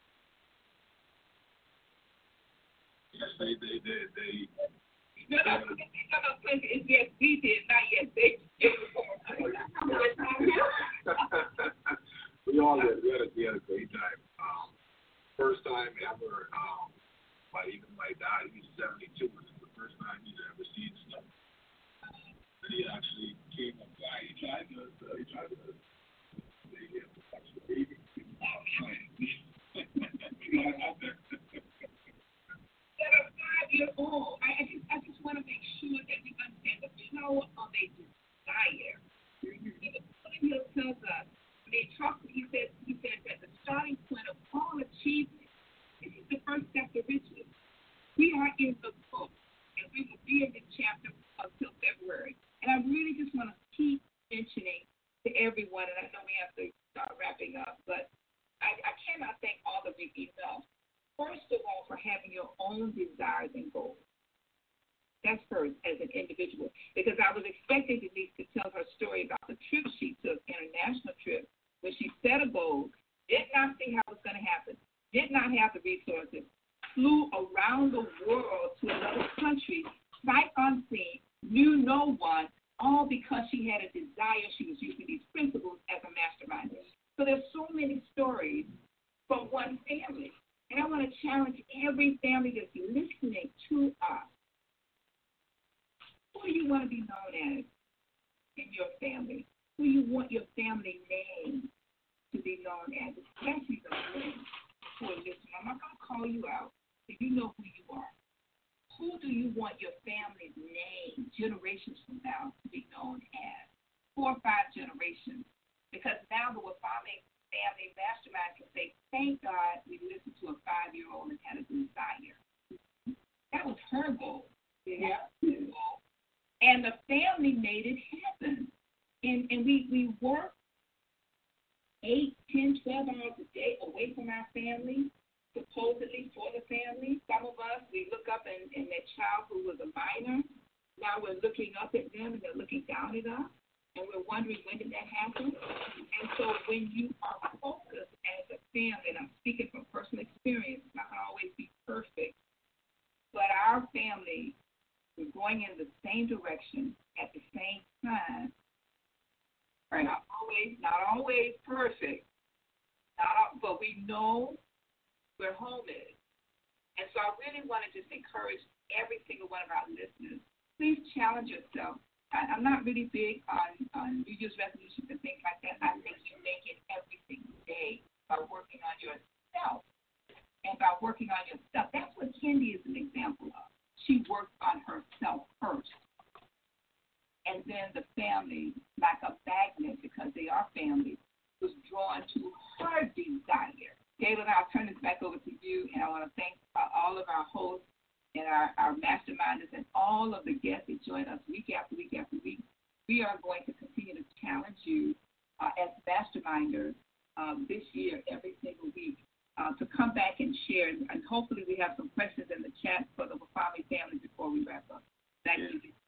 Yes, they, they, they, they. No, no, no, no, it's yes, we did, not yes, they. We all did. We had a, we had a great time. Um, first time ever. Um, my even my dad, he's seventy-two, and it's the first time he's ever seen snow. And he actually came up by. He tried to. Uh, he tried to. They had to touch the baby. That are five years old. I, I just, I just want to make sure that we understand the power of a desire. Even Tony Hill tells us when they talk. He says, he says that the starting point of all achievement. This is the first step to riches. We are in the book, and we will be in this chapter until February. And I really just want to keep mentioning to everyone, and I know we have to start wrapping up, but I, I cannot thank all of you enough. First of all, for having your own desires and goals. That's first as an individual. Because I was expecting Denise to tell her story about the trip she took, international trip, when she set a goal, did not see how it was going to happen, did not have the resources, flew around the world to another country, sight unseen, knew no one, all because she had a desire. She was using these principles as a mastermind. So there's so many stories from one family. And I want to challenge every family that's listening to us. Who do you want to be known as in your family? Who do you want your family name to be known as, especially the men who are listening? I'm not going to call you out, but you know who you are. Who do you want your family's name generations from now to be known as? Four or five generations. Because now the Wafame Family Mastermind can say, thank God we listened to a five-year-old and had a desire. That was her goal. Yeah. And the family made it happen. And and we, we worked eight, ten, twelve hours a day away from our family, supposedly for the family. Some of us, we look up and, and that child who was a minor, Now we're looking up at them and they're looking down at us, and we're wondering when did that happen. And so when you are focused as a family, and I'm speaking from personal experience, it's not going to always be perfect, but our family, we're going in the same direction at the same time. Right. Not always, not always perfect, not, but we know where home is. And so I really want to just encourage every single one of our listeners, please challenge yourself. I, I'm not really big on, on New Year's resolutions and things like that. I think you make it every single day by working on yourself. And by working on yourself, that's what Kendi is an example of. She worked on herself first. And then the family, like a magnet, because they are family, was drawn to her desire. Galen, I'll turn this back over to you, and I want to thank uh, all of our hosts and our, our masterminders and all of the guests that join us week after week after week. We are going to continue to challenge you uh, as masterminders um, this year, every single week, uh, to come back and share. And hopefully we have some questions in the chat for the Wafami family before we wrap up. Thank yeah. you.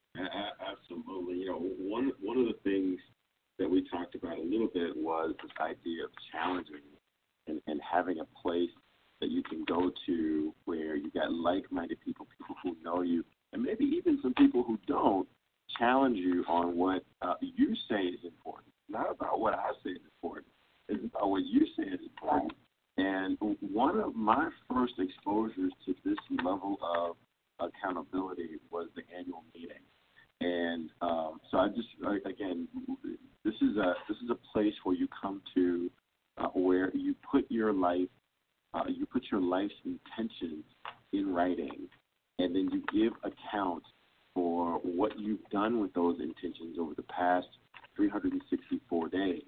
Absolutely. You know, one one of the things that we talked about a little bit was this idea of challenging and, and having a place that you can go to where you got like-minded people, people who know you, and maybe even some people who don't challenge you on what uh, you say is important. Not about what I say is important. It's about what you say is important. And one of my first exposures to this level of accountability was the annual meeting. And um, so I just, again, this is a this is a place where you come to uh, where you put your life, uh, you put your life's intentions in writing, and then you give account for what you've done with those intentions over the past three hundred sixty-four days.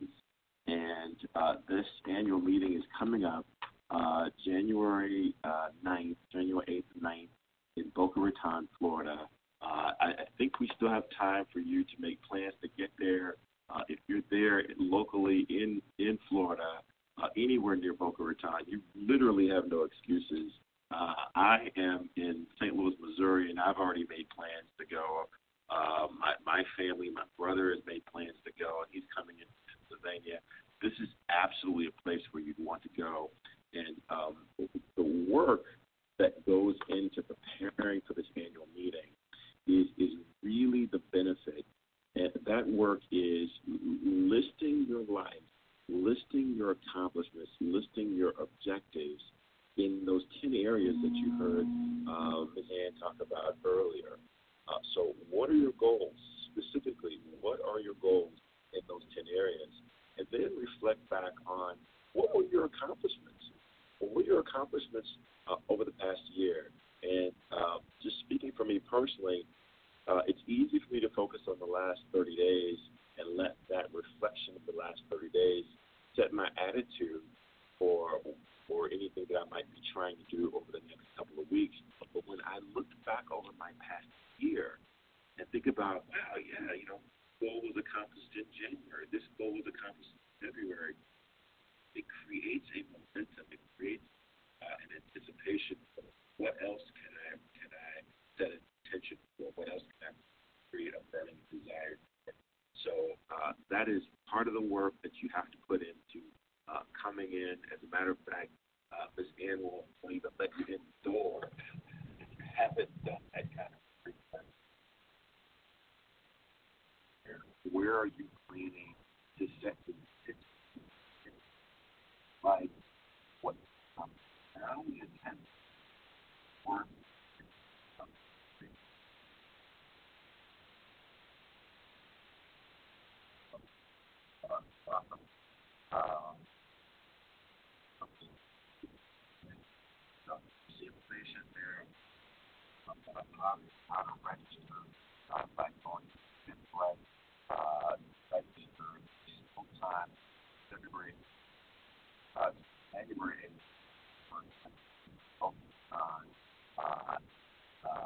And uh, this annual meeting is coming up uh, January uh, ninth, January eighth and ninth in Boca Raton, Florida. Uh, I, I think we still have time for you to make plans to get there. Uh, if you're there locally in, in Florida, uh, anywhere near Boca Raton, you literally have no excuses. Uh, I am in Saint Louis, Missouri, and I've already made plans to go. Uh, my, my family, my brother has made plans to go, and he's coming in Pennsylvania. This is absolutely a place where you'd want to go. And um, the work that goes into preparing for this annual meeting is, is really the benefit. And that work is listing your life, listing your accomplishments, listing your objectives in those ten areas that you heard uh, Miz Ann talk about earlier. Uh, so what are your goals? Specifically, what are your goals in those ten areas? And then reflect back on what were your accomplishments? What were your accomplishments uh, over the past year? And uh, just speaking for me personally, uh, it's easy for me to focus on the last thirty days and let that reflection of the last thirty days set my attitude for for anything that I might be trying to do over the next couple of weeks. But when I look back over my past year and think about, wow, yeah, you know, goal was accomplished in January. This goal was accomplished in February. It creates a momentum. It creates uh, an anticipation of what else can I can I set an intention for? What else can I create a burning desire for? So uh, that is part of the work that you have to put into uh, coming in. As a matter of fact, uh, Miz Ann will even let you in the door if you haven't done that kind of research. Where are you planning to set the intention? Like what um, now we intend work um, simulation there, um, how how to register uh, by going to play, uh, register full time February, uh, January eighth, on uh, uh,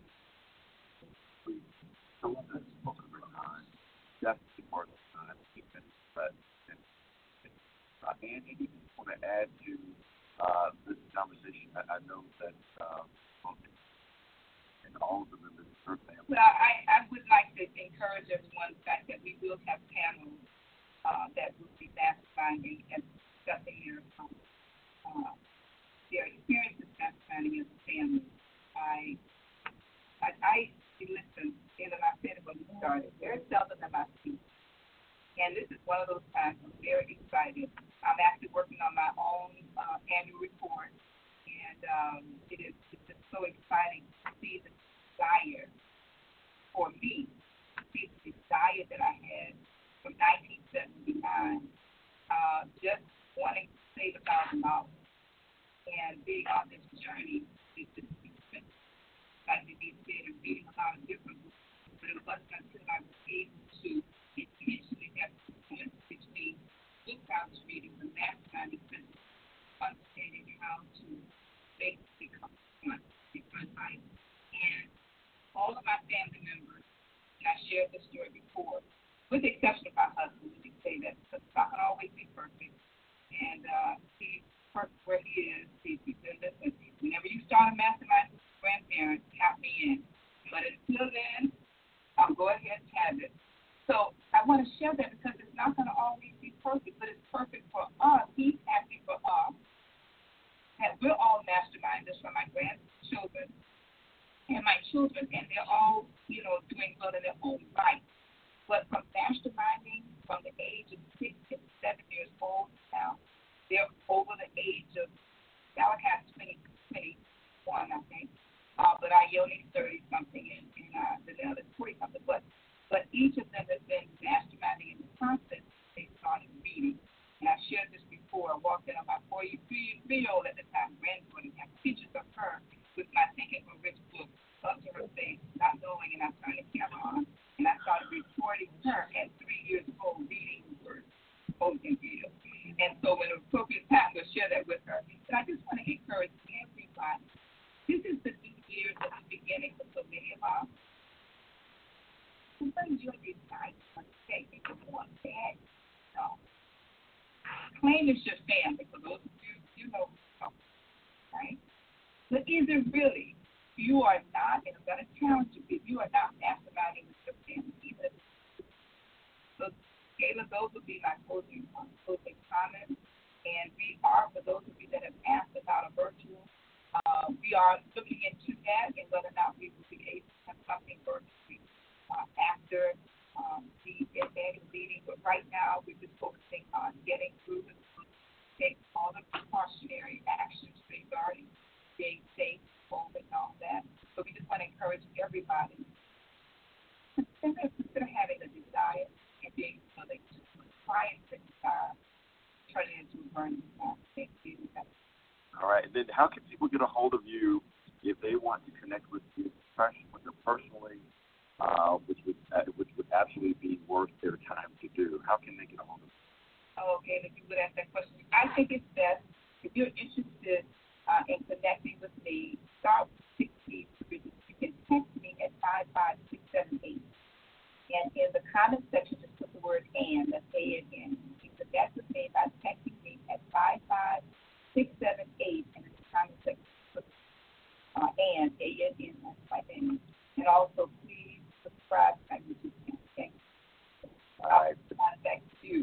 we some of this spoken time, definitely more time, even but uh, Andy, do you want to add to uh, this conversation? I, I know that um, and all of the members of her family Well, I, I would like to encourage everyone the fact that we will have panels uh, that will be masterminding and discussing their, um, uh, their experiences masterminding as a family. I, I, I listen, and I said it when we started, very seldom am I speak. And this is one of those times I'm very excited. I'm actually working on my own uh, annual report, and um, it is it's just so exciting to see the desire for me, to see the desire that I had from nineteen seventy-nine, uh, just wanting to save a thousand dollars and being on this journey. It's just like we need to be and reading a lot of different books, but it wasn't until I was able to intentionally have to which means book I was reading the masterminding principles, understanding how to basically come front in my life. And all of my family members, and I shared this story before, with the exception of my husband, we can say that because it's not going to always be perfect. And uh, he's perfect where he is. He, he said, listen, whenever you start a mastermind with grandparents, count me in. But until then, I'll go ahead and have it. So I want to share that because it's not going to always be perfect, but it's perfect for us. He's happy for us. And we're all masterminders for my grandchildren and my children, and they're all, you know, doing well in their own right. But from masterminding from the age of six to seven years old now, they're over the age of, now it has twenty, twenty-one, I think. Uh, but Ione's thirty-something, and, and uh, the other forty-something. But But each of them has been masterminding in the process. They started reading. And I've shared this before. I walked in on my four-year-old at the time granddaughter and have pictures of her with my Thinking for Rich book up to her face, not knowing, and I turned the camera on, and I started recording her at three years old reading the word, spoken video. And so when the appropriate time, we'll share that with her. But I just want to encourage everybody. This is the new year that is beginning for so many of us. Sometimes you'll decide to take it one bad. No. Claim it's your family, for those of you, you know, right? But is it really? You are not, and I'm going to challenge you, if you are not masterminding with your family, either. So, Kayla, those would be my closing, um, closing comments. And we are, for those of you that have asked about a virtual, uh, we are looking into that and whether or not we will be able to have something virtually uh, after um, the annual meeting. But right now, we're just focusing on getting through this, take all the precautionary actions regarding being safe, COVID, and all that. So we just want to encourage everybody to consider, consider having a desire and being willing to try and desire, turn it into a burning desire. Thank you. All right. Then how can people get a hold of you if they want to connect with you, with you personally, uh, which would uh, which would absolutely be worth their time to do? How can they get a hold of you? Oh, okay. If you would ask that question, I think it's best if you're interested uh, in connecting with me. Start with six eight three. You can text me at five five six seven eight, and in the comment section, just put the word "and." That's A N N. You can connect with me by texting me at five five six seven eight, and in the comment section, put uh, "and" A N N. That's my name. And also, please subscribe to my YouTube channel. Thank you. All right. Contact you.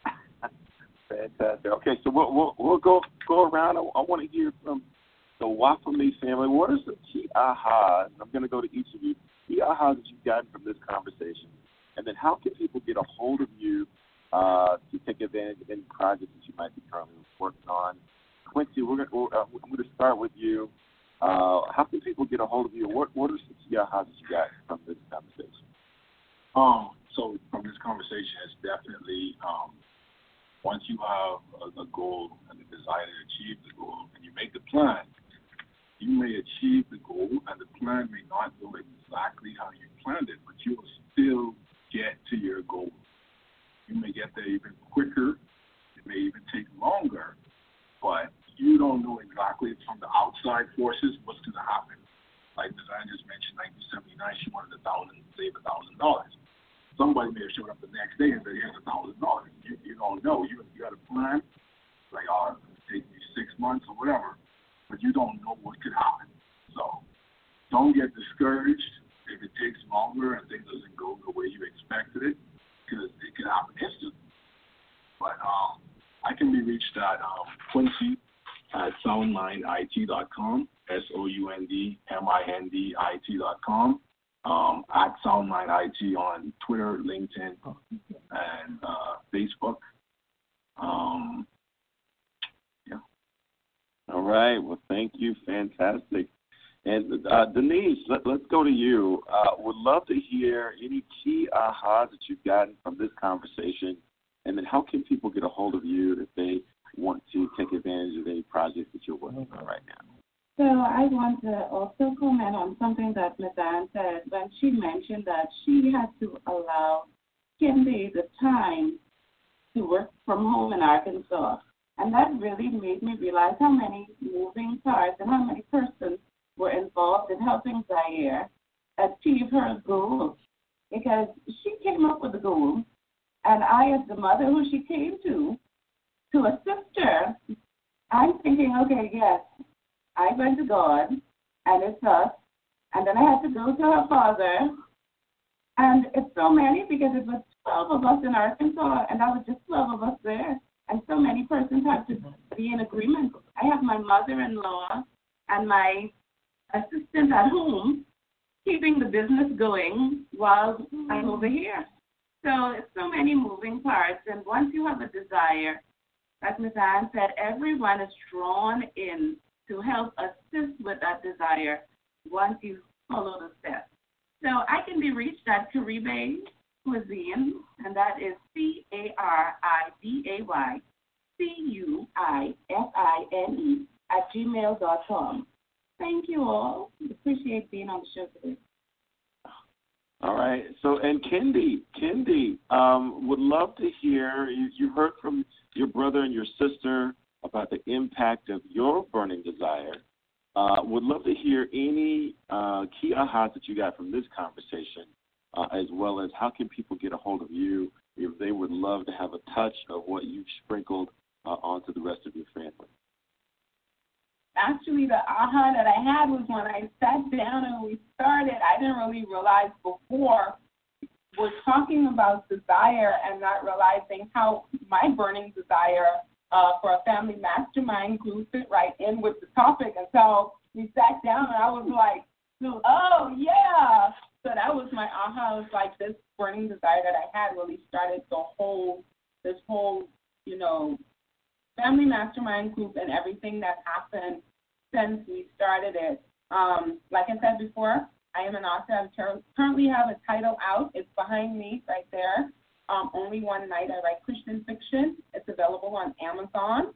Fantastic. Okay, so we'll we'll, we'll go go around. I, I want to hear from the Wafami family. What are some key ahas? I'm going to go to each of you. Key ahas that you've gotten from this conversation, and then how can people get a hold of you uh, to take advantage of any projects that you might be currently working on? Quincy, we're going to, uh, I'm going to start with you. Uh, how can people get a hold of you? What what are some key ahas that you got from this conversation? Um. So from this conversation, it's definitely um. Once you have a, a goal and the desire to achieve the goal, and you make the plan, you may achieve the goal, and the plan may not go exactly how you planned it, but you will still get to your goal. You may get there even quicker. It may even take longer, but you don't know exactly from the outside forces what's going to happen. Like Design just mentioned, nineteen seventy-nine, she wanted a thousand, save a thousand dollars. Somebody may have showed up the next day and said, here's a thousand dollars. You you don't know. You you got a plan, like, oh, it's gonna take me six months or whatever, but you don't know what could happen. So don't get discouraged. If if it takes longer and things doesn't go the way you expected it, because it can happen instantly. But um, I can be reached at um, Quincy at sound mind I T dot com, S O U N D M I N D I T dot com, um, at SoundMindIT on Twitter, LinkedIn, and uh, Facebook. Um, yeah. All right. Well, thank you. Fantastic. And uh, Denise, let, let's go to you. Uh, would love to hear any key ahas that you've gotten from this conversation, and then how can people get a hold of you if they want to take advantage of any projects that you're working on right now? So I want to also comment on something that Miz Ann said when she mentioned that she had to allow Kendi the time to work from home in Arkansas. And that really made me realize how many moving parts and how many persons were involved in helping Zaire achieve her goals. Because she came up with the goal, and I, as the mother who she came to, to assist her, I'm thinking, okay, yes, I went to God, and it's us. And then I had to go to her father. And it's so many because it was twelve of us in Arkansas, and that was just twelve of us there. And so many persons had to be in agreement. I have my mother-in-law and my assistant at home keeping the business going while I'm over here. So it's so many moving parts. And once you have a desire, like Miz Ann said, everyone is drawn in to help assist with that desire once you follow the steps. So I can be reached at Caribe Cuisine, and that is C A R I B A Y C U I F I N E at gmail dot com. Thank you all. Appreciate being on the show today. All right. So, and Kendi, Kendi, um, would love to hear, you, you heard from your brother and your sister about the impact of your burning desire. Uh, would love to hear any uh, key ahas that you got from this conversation, uh, as well as how can people get a hold of you if they would love to have a touch of what you've sprinkled uh, onto the rest of your family. Actually, the aha that I had was when I sat down and we started, I didn't really realize before we're talking about desire and not realizing how my burning desire uh, for a family mastermind group fit right in with the topic. And so we sat down and I was like, oh, yeah. So that was my aha. It was like this burning desire that I had really started the whole, this whole, you know, family mastermind group and everything that happened since we started it. Um, like I said before, I am an author. I currently have a title out. It's behind me right there. Um, Only One Night I Write Christian Fiction. It's available on Amazon.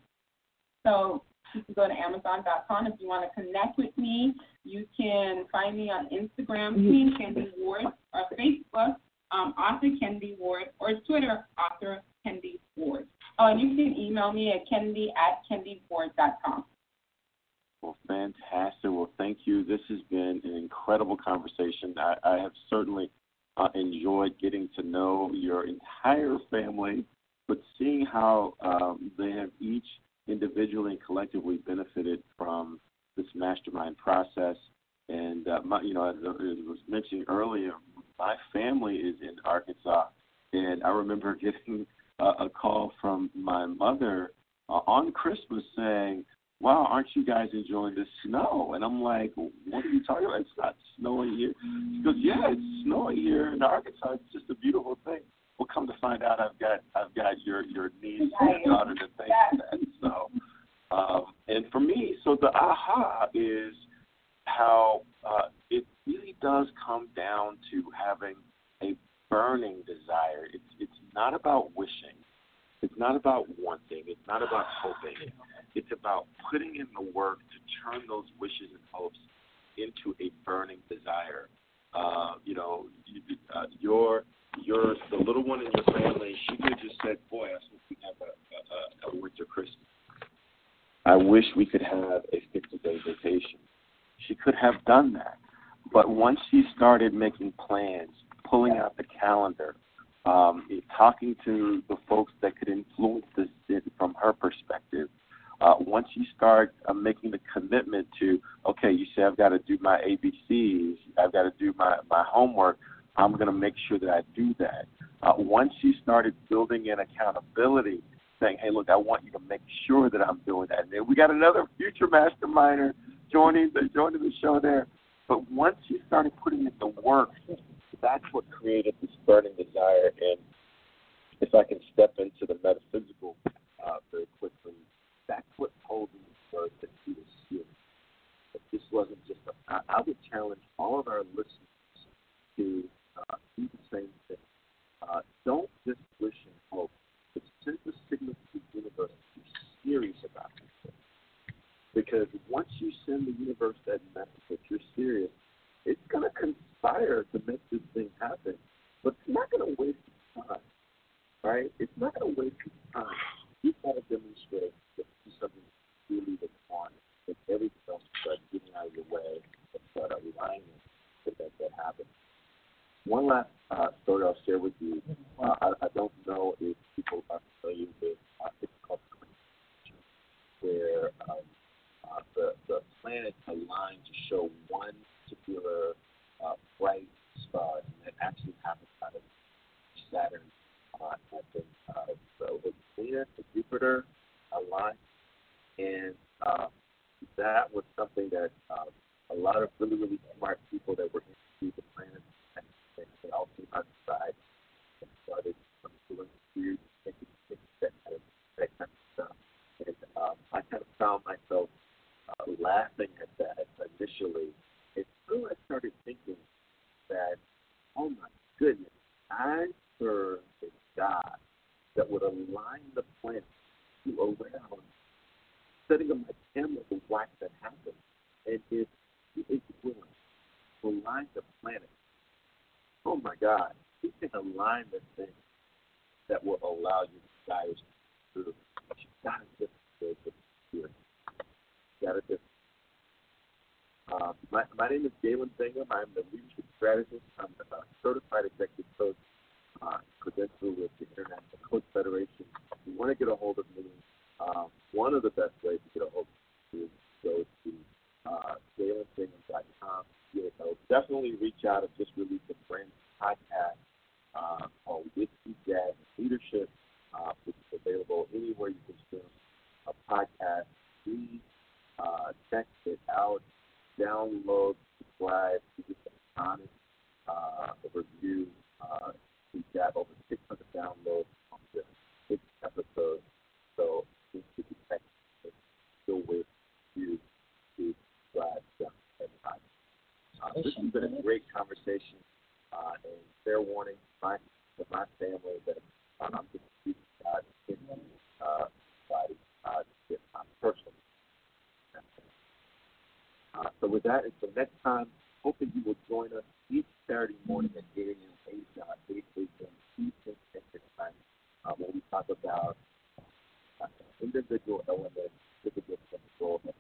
So you can go to amazon dot com. If you want to connect with me, you can find me on Instagram, Queen Kendi Ward, or Facebook, um, Author Kendi Ward, or Twitter, Author Kendi Ward. Oh, and you can email me at kendi at kendi ward dot com. Well, fantastic. Well, thank you. This has been an incredible conversation. I, I have certainly uh, enjoyed getting to know your entire family, but seeing how um, they have each individually and collectively benefited from this mastermind process. And, uh, my, you know, as I was mentioning earlier, my family is in Arkansas, and I remember getting a, a call from my mother uh, on Christmas saying, wow, aren't you guys enjoying the snow? And I'm like, what are you talking about? It's not snowing here. She goes, yeah, it's snowing here in Arkansas. It's just a beautiful thing. Well, come to find out, I've got I've got your, your niece and daughter to thank for that. So, um, and for me, so the aha is how uh, it really does come down to having a burning desire. It's it's not about wishing. It's not about wanting. It's not about hoping. It's about putting in the work to turn those wishes and hopes into a burning desire. Uh, you know, you, uh, your your the little one in your family, she could have just said, boy, I wish we could have a, a, a winter Christmas. I wish we could have a fifty-day vacation. She could have done that. But once she started making plans, pulling out the calendar, um, talking to the folks that could influence this from her perspective, Uh, once you start uh, making the commitment to, okay, you say I've got to do my A B Cs, I've got to do my, my homework, I'm going to make sure that I do that. Uh, once you started building in accountability, saying, hey, look, I want you to make sure that I'm doing that. And then we got another future masterminder joining the, joining the show there. But once you started putting in the work, that's what created this burning desire. And if I can step into the metaphysical uh, very quickly, that's what told me first that he was serious. That this wasn't just a, I, I would challenge all of our listeners to uh, do the same thing. Uh, don't just wish and hope, but send a signal to the universe that you're serious about it. Because once you send the universe that message that you're serious, it's going to conspire to make this thing happen. But it's not going to waste your time, right? It's not going to waste your time. You've got to demonstrate that this is something you really want, that everything else starts getting out of your way and start aligning to make that happen. One last uh, story I'll share with you. Uh, I, I don't know if people are familiar with uh, it's called where um, uh, the, the planets align to show one particular uh, bright star, and it actually happens out of Saturn. Uh, I think uh, so it was Venus and Jupiter aligned, and uh, that was something that uh, a lot of really, really smart people that were into the planets and they all came outside and started um, doing weird things, that kind of, that kind of stuff. And um, I kind of found myself uh, laughing at that initially until I started thinking that, oh my goodness, I serve a God that would align the planet to around, setting up my camera to watch that happen. And if he is willing to align the planet, oh my God, he can align the thing that will allow your desires to through. But you gotta just go to the spirit. You gotta just uh, my, my name is Galen Bingham. I'm the leadership strategist. I'm a certified executive coach, uh, credentialed with the International Coach Federation. If you want to get a hold of me, um, one of the best ways to get a hold of me is to go to uh, galen bingham dot com. You know, definitely reach out. I've just released a brand new podcast uh, called Whiskey Jazz Leadership, uh, which is available anywhere you consume a podcast. Please uh, check it out. Download, subscribe, give us an honest uh, review. Uh, we got over six hundred downloads on this six episode, so we should be still waiting for you to subscribe to everybody. Uh, this has been a great conversation, uh, and fair warning my, to my family that uh, I'm just speaking God in uh, body, uh, to my personal. Uh, so with that, until next time, hoping you will join us each Saturday morning at eight a.m. eight a.m. Eastern Standard Time, uh, when we talk about uh, individual elements, individual principles, and